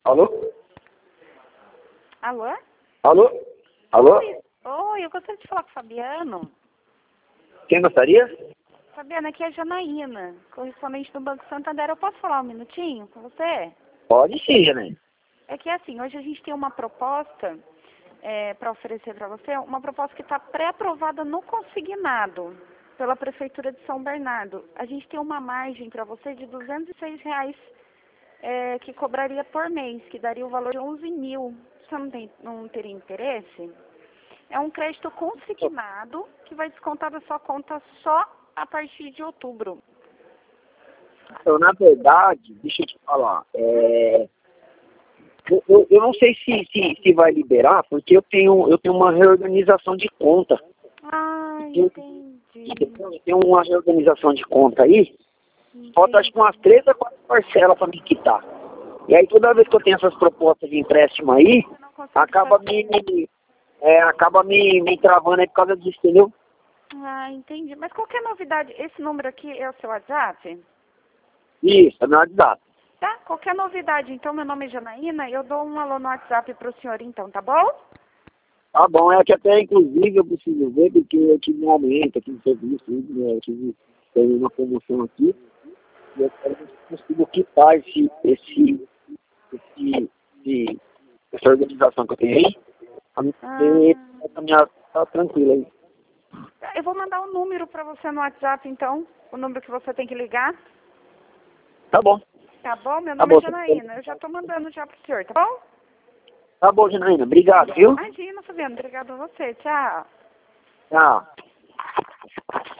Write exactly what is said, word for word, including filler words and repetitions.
Alô? Alô? Alô? Alô? Oi, oi, eu gostaria de falar com o Fabiano. Quem gostaria? Fabiano, aqui é a Janaína, correspondente do Banco Santander. Eu posso falar um minutinho com você? Pode sim, Janaína. É que assim, hoje a gente tem uma proposta é, para oferecer para você, uma proposta que está pré-aprovada no consignado pela Prefeitura de São Bernardo. A gente tem uma margem para você de duzentos e seis reais é, que cobraria por mês, que daria o valor de onze mil. Você não, tem, não teria interesse? É um crédito consignado que vai descontar da sua conta só a partir de outubro. Então, na verdade, deixa eu te falar, é... eu, eu, eu não sei se, se, se vai liberar, porque eu tenho, eu tenho uma reorganização de conta. Ah, Eu, entendi. eu tenho uma reorganização de conta aí, falta acho Entendi. que umas três a quatro parcelas para me quitar. E aí toda vez que eu tenho essas propostas de empréstimo aí, Você não consegue acaba fazer. me, é, acaba me, me travando aí por causa disso, entendeu? Ah, entendi. Mas qualquer novidade, esse número aqui é o seu WhatsApp? Isso, é meu WhatsApp. Tá? Qualquer novidade, então, meu nome é Janaína, eu dou um alô no WhatsApp pro senhor então, tá bom? Tá bom, é que até inclusive eu preciso ver, porque eu tive um aumento aqui no serviço, né? Eu tive teve uma promoção aqui, e eu quero ver se eu consigo quitar esse, esse, esse, esse, essa organização que eu tenho aí, pra me poder Ah, caminhar, tá tranquilo aí. eu vou mandar um número pra você no WhatsApp, então, o número que você tem que ligar. Tá bom, Tá bom? Meu tá nome é bom, Janaína, eu já tô mandando já pro senhor, tá bom? tá bom, Janaína, obrigado, viu? Imagina, Fabiano, obrigado a você, tchau. Tchau.